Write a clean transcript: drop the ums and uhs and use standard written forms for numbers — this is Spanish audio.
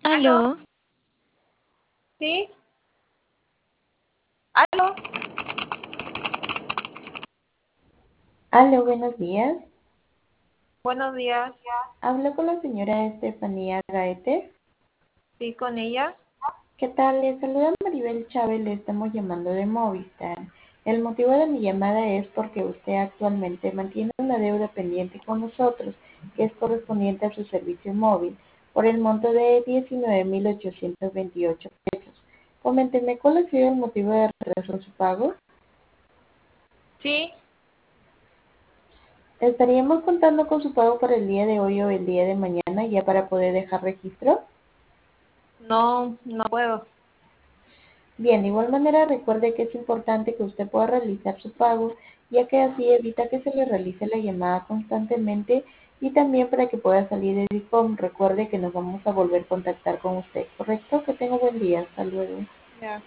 ¿Aló? Aló, ¿Sí? ¿Aló? Aló, buenos días. Buenos días. Hablo con la señora Estefanía Gaete. ¿Sí, con ella? ¿Qué tal? Le saluda Maribel Chávez, le estamos llamando de Movistar. El motivo de mi llamada es porque usted actualmente mantiene una deuda pendiente con nosotros, que es correspondiente a su servicio móvil, por el monto de 19.828 pesos. Coménteme, ¿cuál ha sido el motivo de retraso en su pago? Sí. Estaríamos contando con su pago para el día de hoy o el día de mañana ya para poder dejar registro. No, no puedo. Bien, de igual manera recuerde que es importante que usted pueda realizar su pago, ya que así evita que se le realice la llamada constantemente y también para que pueda salir de DICOM. Recuerde que nos vamos a volver a contactar con usted, ¿correcto? Que tenga buen día. Hasta luego. Ya.